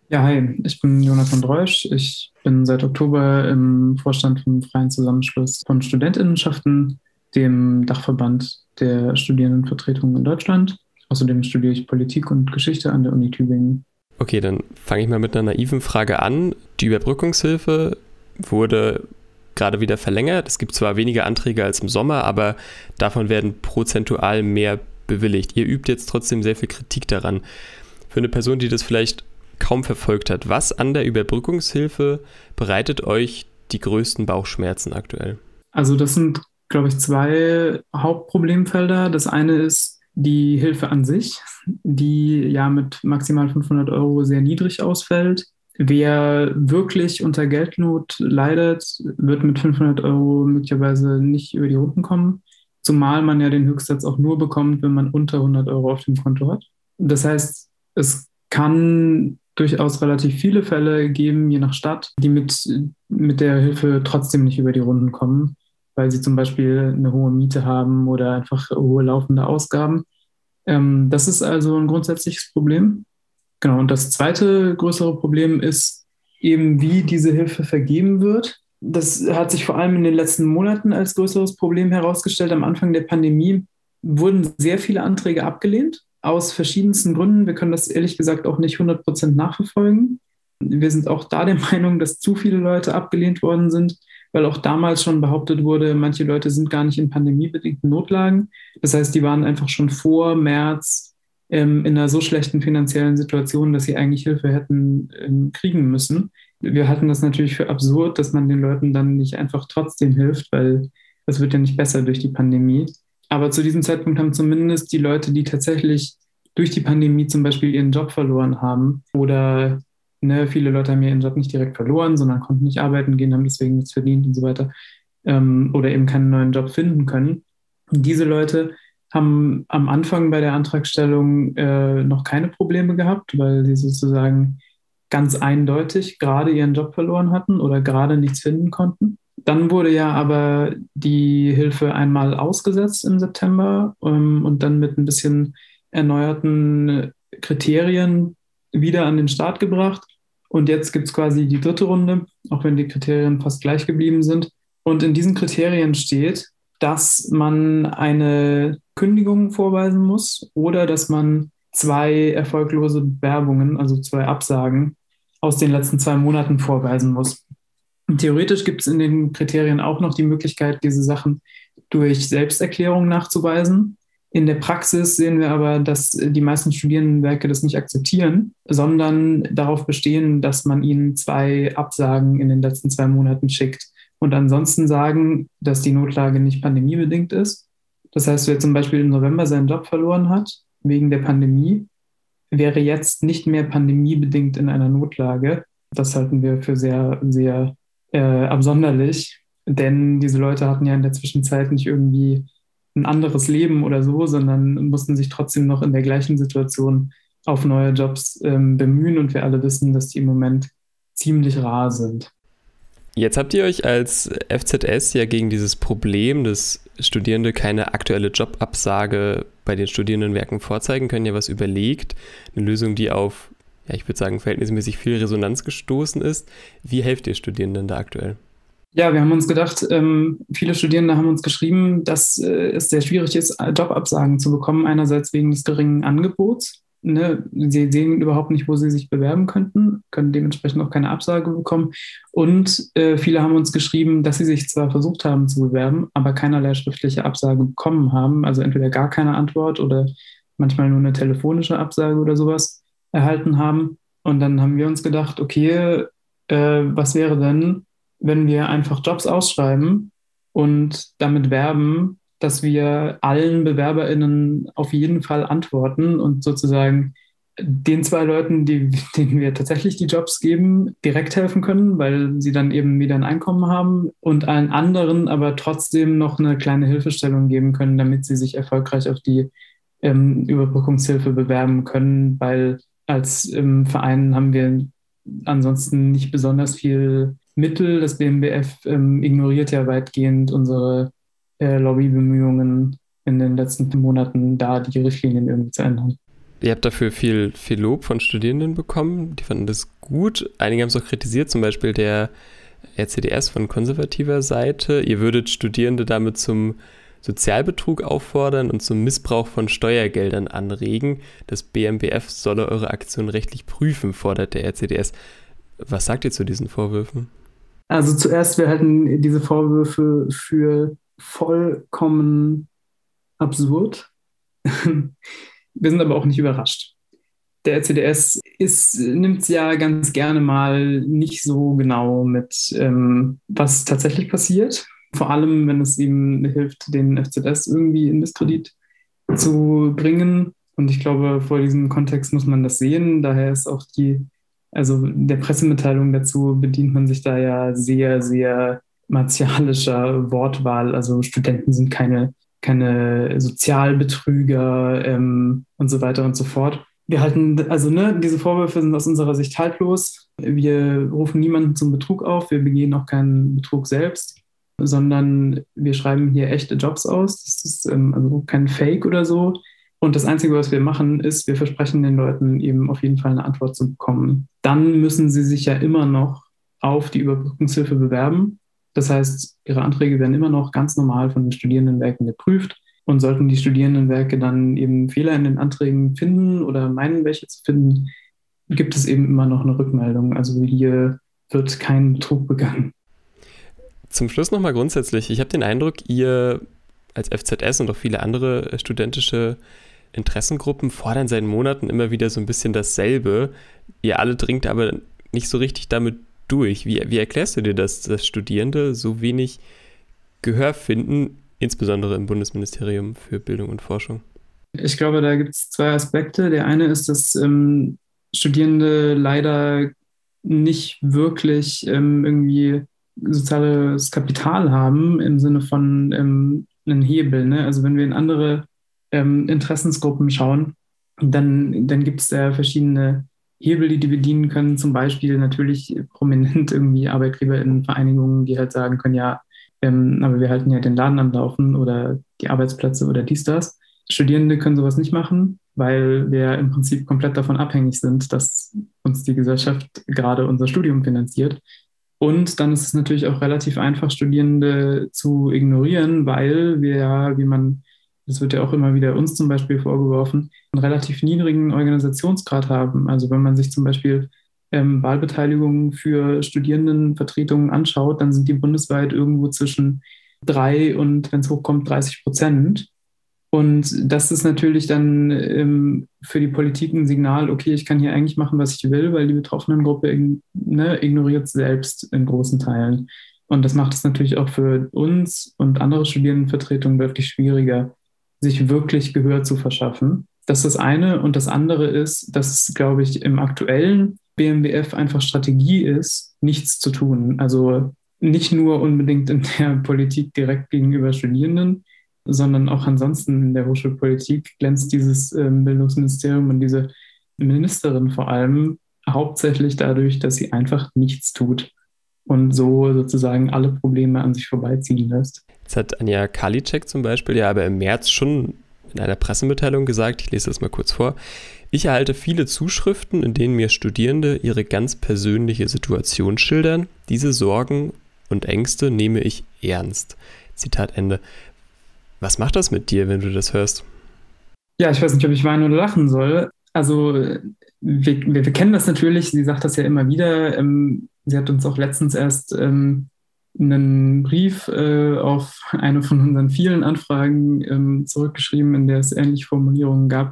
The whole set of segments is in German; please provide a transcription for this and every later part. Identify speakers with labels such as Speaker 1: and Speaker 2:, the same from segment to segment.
Speaker 1: Ja, hi, ich bin Jonathan Dreusch. Ich bin seit Oktober im Vorstand vom Freien Zusammenschluss von Studentinnenschaften, dem Dachverband der Studierendenvertretung in Deutschland. Außerdem studiere ich Politik und Geschichte an der Uni Tübingen.
Speaker 2: Okay, dann fange ich mal mit einer naiven Frage an. Die Überbrückungshilfe wurde gerade wieder verlängert. Es gibt zwar weniger Anträge als im Sommer, aber davon werden prozentual mehr bewilligt. Ihr übt jetzt trotzdem sehr viel Kritik daran. Für eine Person, die das vielleicht kaum verfolgt hat, was an der Überbrückungshilfe bereitet euch die größten Bauchschmerzen aktuell?
Speaker 1: Also das sind, glaube ich, zwei Hauptproblemfelder. Das eine ist die Hilfe an sich, die ja mit maximal 500 Euro sehr niedrig ausfällt. Wer wirklich unter Geldnot leidet, wird mit 500 Euro möglicherweise nicht über die Runden kommen, zumal man ja den Höchstsatz auch nur bekommt, wenn man unter 100 Euro auf dem Konto hat. Das heißt, es kann durchaus relativ viele Fälle geben, je nach Stadt, die mit der Hilfe trotzdem nicht über die Runden kommen, weil sie zum Beispiel eine hohe Miete haben oder einfach hohe laufende Ausgaben. Das ist also ein grundsätzliches Problem. Genau, und das zweite größere Problem ist eben, wie diese Hilfe vergeben wird. Das hat sich vor allem in den letzten Monaten als größeres Problem herausgestellt. Am Anfang der Pandemie wurden sehr viele Anträge abgelehnt, aus verschiedensten Gründen. Wir können das ehrlich gesagt auch nicht 100% nachverfolgen. Wir sind auch da der Meinung, dass zu viele Leute abgelehnt worden sind, weil auch damals schon behauptet wurde, manche Leute sind gar nicht in pandemiebedingten Notlagen. Das heißt, die waren einfach schon vor März in einer so schlechten finanziellen Situation, dass sie eigentlich Hilfe hätten kriegen müssen. Wir halten das natürlich für absurd, dass man den Leuten dann nicht einfach trotzdem hilft, weil das wird ja nicht besser durch die Pandemie. Aber zu diesem Zeitpunkt haben zumindest die Leute, die tatsächlich durch die Pandemie zum Beispiel ihren Job verloren haben oder viele Leute haben ja ihren Job nicht direkt verloren, sondern konnten nicht arbeiten gehen, haben deswegen nichts verdient und so weiter oder eben keinen neuen Job finden können. Und diese Leute haben am Anfang bei der Antragstellung noch keine Probleme gehabt, weil sie sozusagen ganz eindeutig gerade ihren Job verloren hatten oder gerade nichts finden konnten. Dann wurde ja aber die Hilfe einmal ausgesetzt im September und dann mit ein bisschen erneuerten Kriterien wieder an den Start gebracht. Und jetzt gibt es quasi die dritte Runde, auch wenn die Kriterien fast gleich geblieben sind. Und in diesen Kriterien steht, dass man eine Kündigung vorweisen muss oder dass man zwei erfolglose Bewerbungen, also zwei Absagen aus den letzten 2 Monaten vorweisen muss. Theoretisch gibt es in den Kriterien auch noch die Möglichkeit, diese Sachen durch Selbsterklärung nachzuweisen. In der Praxis sehen wir aber, dass die meisten Studierendenwerke das nicht akzeptieren, sondern darauf bestehen, dass man ihnen zwei Absagen in den letzten 2 Monaten schickt und ansonsten sagen, dass die Notlage nicht pandemiebedingt ist. Das heißt, wer zum Beispiel im November seinen Job verloren hat wegen der Pandemie, wäre jetzt nicht mehr pandemiebedingt in einer Notlage. Das halten wir für sehr, sehr absonderlich, denn diese Leute hatten ja in der Zwischenzeit nicht irgendwie ein anderes Leben oder so, sondern mussten sich trotzdem noch in der gleichen Situation auf neue Jobs bemühen und wir alle wissen, dass die im Moment ziemlich rar sind.
Speaker 2: Jetzt habt ihr euch als FZS ja gegen dieses Problem, dass Studierende keine aktuelle Jobabsage bei den Studierendenwerken vorzeigen können, ja was überlegt. Eine Lösung, die auf, ja, ich würde sagen, verhältnismäßig viel Resonanz gestoßen ist. Wie helft ihr Studierenden da aktuell?
Speaker 1: Ja, wir haben uns gedacht, viele Studierende haben uns geschrieben, dass es sehr schwierig ist, Jobabsagen zu bekommen, einerseits wegen des geringen Angebots. Ne? Sie sehen überhaupt nicht, wo sie sich bewerben könnten, können dementsprechend auch keine Absage bekommen. Und viele haben uns geschrieben, dass sie sich zwar versucht haben zu bewerben, aber keinerlei schriftliche Absage bekommen haben, also entweder gar keine Antwort oder manchmal nur eine telefonische Absage oder sowas erhalten haben. Und dann haben wir uns gedacht, okay, was wäre denn, wenn wir einfach Jobs ausschreiben und damit werben, dass wir allen BewerberInnen auf jeden Fall antworten und sozusagen den zwei Leuten, denen wir tatsächlich die Jobs geben, direkt helfen können, weil sie dann eben wieder ein Einkommen haben und allen anderen aber trotzdem noch eine kleine Hilfestellung geben können, damit sie sich erfolgreich auf die Überbrückungshilfe bewerben können, weil als Verein haben wir ansonsten nicht besonders viel Mittel. Das BMBF ignoriert ja weitgehend unsere Lobbybemühungen in den letzten Monaten, da die Richtlinien irgendwie zu ändern.
Speaker 2: Ihr habt dafür viel Lob von Studierenden bekommen, die fanden das gut. Einige haben es auch kritisiert, zum Beispiel der RCDS von konservativer Seite. Ihr würdet Studierende damit zum Sozialbetrug auffordern und zum Missbrauch von Steuergeldern anregen. Das BMBF solle eure Aktion rechtlich prüfen, fordert der RCDS. Was sagt ihr zu diesen Vorwürfen?
Speaker 1: Also zuerst, wir halten diese Vorwürfe für vollkommen absurd. Wir sind aber auch nicht überrascht. Der RCDS nimmt es ja ganz gerne mal nicht so genau mit, was tatsächlich passiert. Vor allem, wenn es ihm hilft, den FZS irgendwie in Misskredit zu bringen. Und ich glaube, vor diesem Kontext muss man das sehen. Daher ist auch also der Pressemitteilung dazu bedient man sich da ja sehr, sehr martialischer Wortwahl. Also Studenten sind keine Sozialbetrüger und so weiter und so fort. Wir halten, also diese Vorwürfe sind aus unserer Sicht haltlos. Wir rufen niemanden zum Betrug auf, wir begehen auch keinen Betrug selbst, sondern wir schreiben hier echte Jobs aus. Das ist also kein Fake oder so. Und das Einzige, was wir machen, ist, wir versprechen den Leuten eben auf jeden Fall eine Antwort zu bekommen. Dann müssen sie sich ja immer noch auf die Überbrückungshilfe bewerben. Das heißt, ihre Anträge werden immer noch ganz normal von den Studierendenwerken geprüft. Und sollten die Studierendenwerke dann eben Fehler in den Anträgen finden oder meinen, welche zu finden, gibt es eben immer noch eine Rückmeldung. Also hier wird kein Betrug begangen.
Speaker 2: Zum Schluss nochmal grundsätzlich. Ich habe den Eindruck, ihr als FZS und auch viele andere studentische Interessengruppen fordern seit Monaten immer wieder so ein bisschen dasselbe. Ihr alle dringt aber nicht so richtig damit durch. Wie erklärst du dir das, dass Studierende so wenig Gehör finden, insbesondere im Bundesministerium für Bildung und Forschung?
Speaker 1: Ich glaube, da gibt es zwei Aspekte. Der eine ist, dass Studierende leider nicht wirklich irgendwie soziales Kapital haben im Sinne von einen Hebel. Ne? Also wenn wir in andere Interessensgruppen schauen, dann gibt es ja verschiedene Hebel, die bedienen können. Zum Beispiel natürlich prominent irgendwie ArbeitgeberInnenvereinigungen, die halt sagen können, ja, aber wir halten ja den Laden am Laufen oder die Arbeitsplätze oder dies, das. Studierende können sowas nicht machen, weil wir im Prinzip komplett davon abhängig sind, dass uns die Gesellschaft gerade unser Studium finanziert. Und dann ist es natürlich auch relativ einfach, Studierende zu ignorieren, weil wir ja, das wird ja auch immer wieder uns zum Beispiel vorgeworfen, einen relativ niedrigen Organisationsgrad haben. Also wenn man sich zum Beispiel Wahlbeteiligungen für Studierendenvertretungen anschaut, dann sind die bundesweit irgendwo zwischen 3 und, wenn es hochkommt, 30%. Und das ist natürlich dann für die Politik ein Signal, okay, ich kann hier eigentlich machen, was ich will, weil die betroffenen Gruppe ignoriert selbst in großen Teilen. Und das macht es natürlich auch für uns und andere Studierendenvertretungen deutlich schwieriger, sich wirklich Gehör zu verschaffen. Das ist das eine. Und das andere ist, dass es, glaube ich, im aktuellen BMBF einfach Strategie ist, nichts zu tun. Also nicht nur unbedingt in der Politik direkt gegenüber Studierenden, sondern auch ansonsten in der Hochschulpolitik glänzt dieses Bildungsministerium und diese Ministerin vor allem hauptsächlich dadurch, dass sie einfach nichts tut und so sozusagen alle Probleme an sich vorbeiziehen lässt.
Speaker 2: Jetzt hat Anja Karliczek zum Beispiel ja aber im März schon in einer Pressemitteilung gesagt, ich lese das mal kurz vor: Ich erhalte viele Zuschriften, in denen mir Studierende ihre ganz persönliche Situation schildern. Diese Sorgen und Ängste nehme ich ernst. Zitat Ende. Was macht das mit dir, wenn du das hörst?
Speaker 1: Ja, ich weiß nicht, ob ich weinen oder lachen soll. Also wir kennen das natürlich, sie sagt das ja immer wieder. Sie hat uns auch letztens erst einen Brief auf eine von unseren vielen Anfragen zurückgeschrieben, in der es ähnliche Formulierungen gab.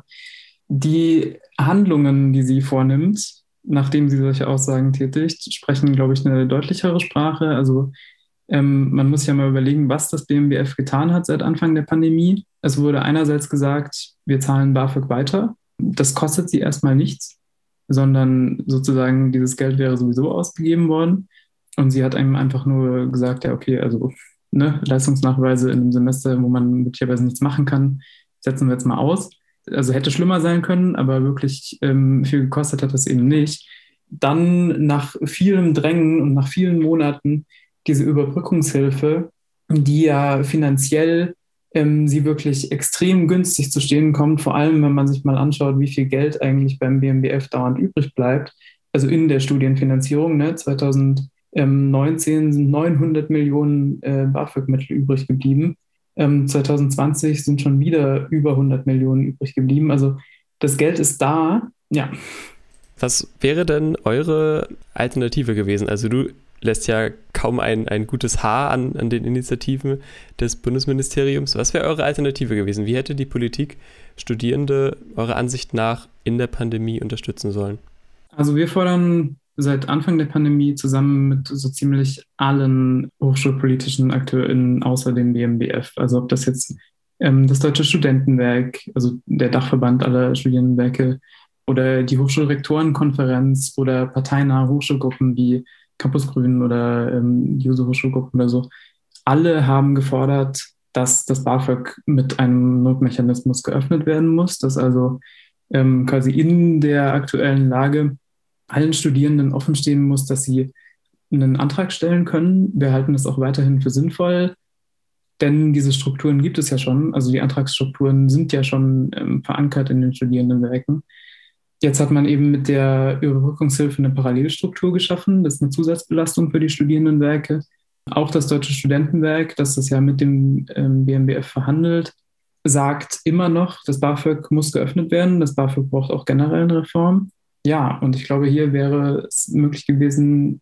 Speaker 1: Die Handlungen, die sie vornimmt, nachdem sie solche Aussagen tätigt, sprechen, glaube ich, eine deutlichere Sprache. Also man muss ja mal überlegen, was das BMBF getan hat seit Anfang der Pandemie. Es wurde einerseits gesagt, wir zahlen BAföG weiter. Das kostet sie erstmal nichts, sondern sozusagen dieses Geld wäre sowieso ausgegeben worden. Und sie hat einem einfach nur gesagt, ja, okay, also Leistungsnachweise in einem Semester, wo man möglicherweise nichts machen kann, setzen wir jetzt mal aus. Also hätte schlimmer sein können, aber wirklich viel gekostet hat das eben nicht. Dann nach vielem Drängen und nach vielen Monaten diese Überbrückungshilfe, die ja finanziell sie wirklich extrem günstig zu stehen kommt, vor allem wenn man sich mal anschaut, wie viel Geld eigentlich beim BMBF dauernd übrig bleibt, also in der Studienfinanzierung. Ne? 2019 sind 900 Millionen BAföG-Mittel übrig geblieben. 2020 sind schon wieder über 100 Millionen übrig geblieben. Also das Geld ist da, ja.
Speaker 2: Was wäre denn eure Alternative gewesen? Also du lässt ja kaum ein gutes Haar an den Initiativen des Bundesministeriums. Was wäre eure Alternative gewesen? Wie hätte die Politik Studierende eurer Ansicht nach in der Pandemie unterstützen sollen?
Speaker 1: Also wir fordern seit Anfang der Pandemie zusammen mit so ziemlich allen hochschulpolitischen AkteurInnen außer dem BMBF, also ob das jetzt das Deutsche Studentenwerk, also der Dachverband aller Studierendenwerke oder die Hochschulrektorenkonferenz oder parteinahe Hochschulgruppen wie Campus Grün oder die Juso-Hochschulgruppen oder so, alle haben gefordert, dass das BAföG mit einem Notmechanismus geöffnet werden muss, dass also quasi in der aktuellen Lage allen Studierenden offenstehen muss, dass sie einen Antrag stellen können. Wir halten das auch weiterhin für sinnvoll, denn diese Strukturen gibt es ja schon. Also die Antragsstrukturen sind ja schon verankert in den Studierendenwerken. Jetzt hat man eben mit der Überbrückungshilfe eine Parallelstruktur geschaffen. Das ist eine Zusatzbelastung für die Studierendenwerke. Auch das Deutsche Studentenwerk, das das ja mit dem BMBF verhandelt, sagt immer noch, das BAföG muss geöffnet werden. Das BAföG braucht auch generell eine Reform. Ja, und ich glaube, hier wäre es möglich gewesen,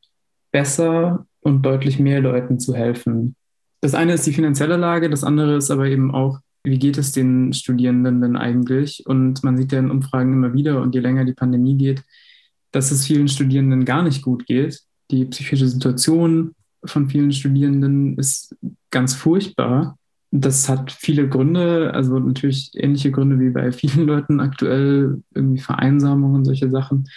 Speaker 1: besser und deutlich mehr Leuten zu helfen. Das eine ist die finanzielle Lage, das andere ist aber eben auch, wie geht es den Studierenden denn eigentlich? Und man sieht ja in Umfragen immer wieder, und je länger die Pandemie geht, dass es vielen Studierenden gar nicht gut geht. Die psychische Situation von vielen Studierenden ist ganz furchtbar. Das hat viele Gründe, also natürlich ähnliche Gründe wie bei vielen Leuten aktuell, irgendwie Vereinsamung und solche Sachen.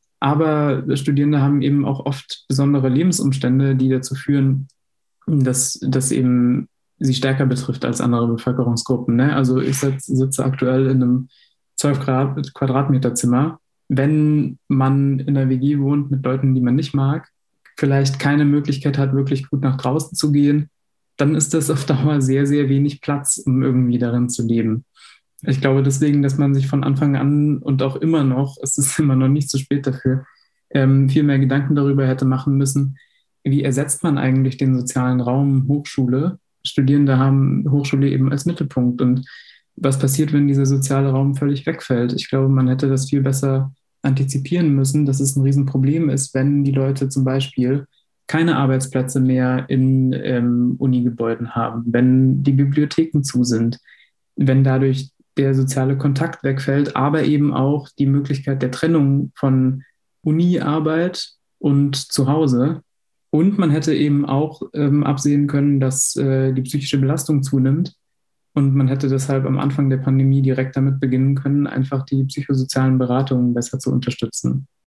Speaker 1: Aber Studierende haben eben auch oft besondere Lebensumstände, die dazu führen, dass das eben sie stärker betrifft als andere Bevölkerungsgruppen. Ne? Also ich sitze aktuell in einem 12 Quadratmeter Zimmer. Wenn man in einer WG wohnt mit Leuten, die man nicht mag, vielleicht keine Möglichkeit hat, wirklich gut nach draußen zu gehen, dann ist das auf Dauer sehr, sehr wenig Platz, um irgendwie darin zu leben. Ich glaube deswegen, dass man sich von Anfang an und auch immer noch, es ist immer noch nicht zu spät dafür, viel mehr Gedanken darüber hätte machen müssen, wie ersetzt man eigentlich den sozialen Raum Hochschule? Studierende haben Hochschule eben als Mittelpunkt. Und was passiert, wenn dieser soziale Raum völlig wegfällt? Ich glaube, man hätte das viel besser antizipieren müssen, dass es ein Riesenproblem ist, wenn die Leute zum Beispiel keine Arbeitsplätze mehr in Unigebäuden haben, wenn die Bibliotheken zu sind, wenn dadurch der soziale Kontakt wegfällt, aber eben auch die Möglichkeit der Trennung von Uni-Arbeit und Zuhause. Und man hätte eben auch absehen können, dass die psychische Belastung zunimmt. Und man hätte deshalb am Anfang der Pandemie direkt damit beginnen können, einfach die psychosozialen Beratungen besser zu unterstützen.